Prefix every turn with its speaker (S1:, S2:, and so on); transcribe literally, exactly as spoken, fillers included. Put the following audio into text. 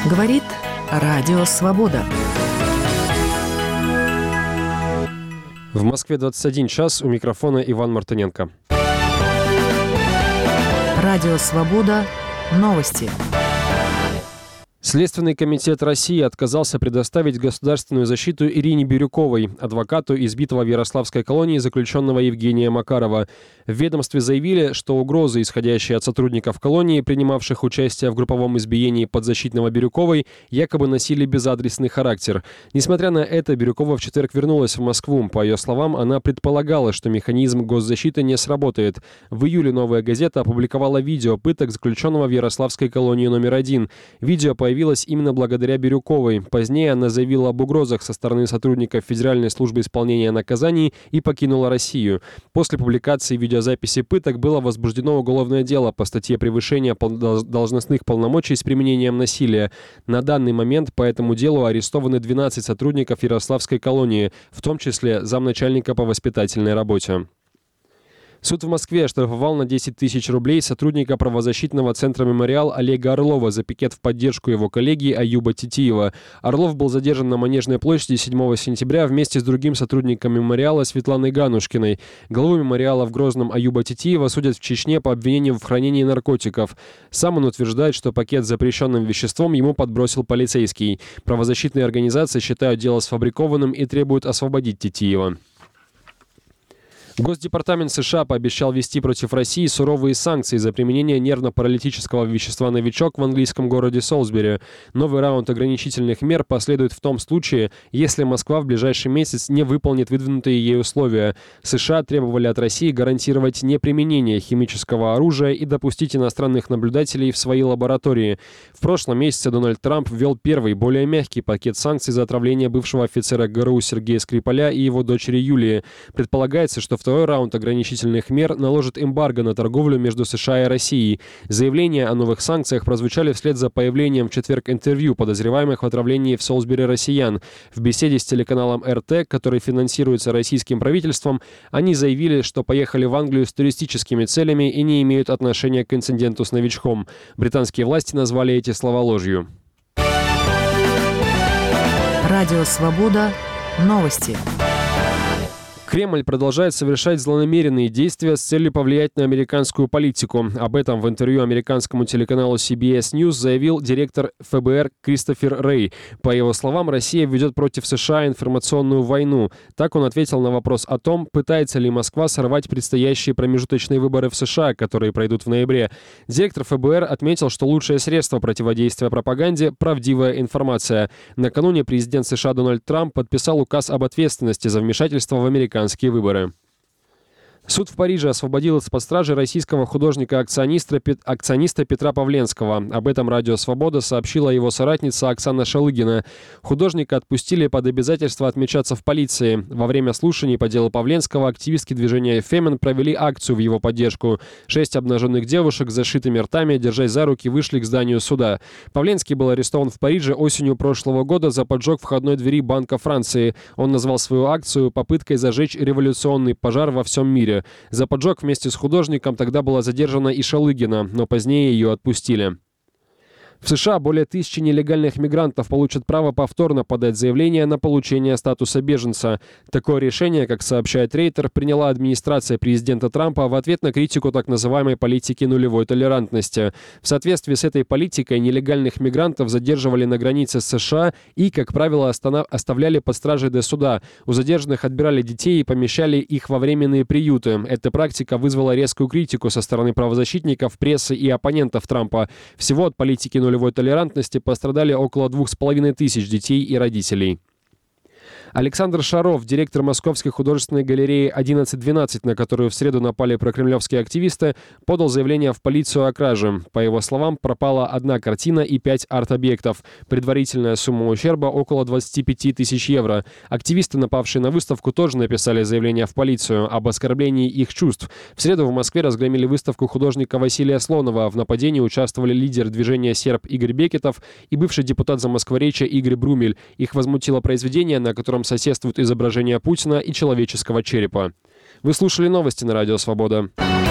S1: Говорит Радио Свобода.
S2: В Москве двадцать один час, у микрофона Иван Мартыненко.
S1: Радио Свобода. Новости.
S2: Следственный комитет России отказался предоставить государственную защиту Ирине Бирюковой, адвокату избитого в Ярославской колонии заключенного Евгения Макарова. В ведомстве заявили, что угрозы, исходящие от сотрудников колонии, принимавших участие в групповом избиении подзащитного Бирюковой, якобы носили безадресный характер. Несмотря на это, Бирюкова в четверг вернулась в Москву. По ее словам, она предполагала, что механизм госзащиты не сработает. В июле «Новая газета» опубликовала видео пыток заключенного в Ярославской колонии номер один. Видео появилось именно благодаря Бирюковой. Позднее она заявила об угрозах со стороны сотрудников Федеральной службы исполнения наказаний и покинула Россию. После публикации видеозаписи пыток было возбуждено уголовное дело по статье «Превышение должностных полномочий с применением насилия». На данный момент по этому делу арестованы двенадцать сотрудников Ярославской колонии, в том числе замначальника по воспитательной работе. Суд в Москве оштрафовал на десять тысяч рублей сотрудника правозащитного центра «Мемориал» Олега Орлова за пикет в поддержку его коллеги Аюба Титиева. Орлов был задержан на Манежной площади седьмого сентября вместе с другим сотрудником «Мемориала» Светланой Ганушкиной. Главу «Мемориала» в Грозном Аюба Титиева судят в Чечне по обвинению в хранении наркотиков. Сам он утверждает, что пакет с запрещенным веществом ему подбросил полицейский. Правозащитные организации считают дело сфабрикованным и требуют освободить Титиева. Госдепартамент США пообещал ввести против России суровые санкции за применение нервно-паралитического вещества «Новичок» в английском городе Солсбери. Новый раунд ограничительных мер последует в том случае, если Москва в ближайший месяц не выполнит выдвинутые ей условия. США требовали от России гарантировать неприменение химического оружия и допустить иностранных наблюдателей в свои лаборатории. В прошлом месяце Дональд Трамп ввел первый, более мягкий пакет санкций за отравление бывшего офицера ГРУ Сергея Скрипаля и его дочери Юлии. Предполагается, что в Второй раунд ограничительных мер наложит эмбарго на торговлю между США и Россией. Заявления о новых санкциях прозвучали вслед за появлением в четверг интервью подозреваемых в отравлении в Солсбери россиян. В беседе с телеканалом эр тэ, который финансируется российским правительством, они заявили, что поехали в Англию с туристическими целями и не имеют отношения к инциденту с «Новичком». Британские власти назвали эти слова ложью.
S1: Радио Свобода. Новости.
S2: Кремль продолжает совершать злонамеренные действия с целью повлиять на американскую политику. Об этом в интервью американскому телеканалу си би эс News заявил директор эф бэ эр Кристофер Рэй. По его словам, Россия ведет против США информационную войну. Так он ответил на вопрос о том, пытается ли Москва сорвать предстоящие промежуточные выборы в США, которые пройдут в ноябре. Директор эф бэ эр отметил, что лучшее средство противодействия пропаганде – правдивая информация. Накануне президент США Дональд Трамп подписал указ об ответственности за вмешательство в американские выборы. Суд в Париже освободил из-под стражи российского художника-акциониста акциониста Петра Павленского. Об этом Радио Свобода сообщила его соратница Оксана Шалыгина. Художника отпустили под обязательство отмечаться в полиции. Во время слушаний по делу Павленского активистки движения «Фемен» провели акцию в его поддержку. Шесть обнаженных девушек с зашитыми ртами, держась за руки, вышли к зданию суда. Павленский был арестован в Париже осенью прошлого года за поджог входной двери Банка Франции. Он назвал свою акцию попыткой зажечь революционный пожар во всем мире. За поджог вместе с художником тогда была задержана и Шалыгина, но позднее ее отпустили. В США более тысячи нелегальных мигрантов получат право повторно подать заявление на получение статуса беженца. Такое решение, как сообщает Рейтер, приняла администрация президента Трампа в ответ на критику так называемой политики нулевой толерантности. В соответствии с этой политикой нелегальных мигрантов задерживали на границе с США и, как правило, останов... оставляли под стражей до суда. У задержанных отбирали детей и помещали их во временные приюты. Эта практика вызвала резкую критику со стороны правозащитников, прессы и оппонентов Трампа. Всего от политики нулевой нулевой толерантности пострадали около двух с половиной тысяч детей и родителей. Александр Шаров, директор Московской художественной галереи одиннадцать двенадцать, на которую в среду напали прокремлевские активисты, подал заявление в полицию о краже. По его словам, пропала одна картина и пять арт-объектов. Предварительная сумма ущерба около двадцати пяти тысяч евро. Активисты, напавшие на выставку, тоже написали заявление в полицию об оскорблении их чувств. В среду в Москве разгромили выставку художника Василия Слонова. В нападении участвовали лидер движения «Серб» Игорь Бекетов и бывший депутат Замоскворечья Игорь Брумель. Их возмутило произведение, на котором соседствуют изображения Путина и человеческого черепа. Вы слушали новости на Радио Свобода.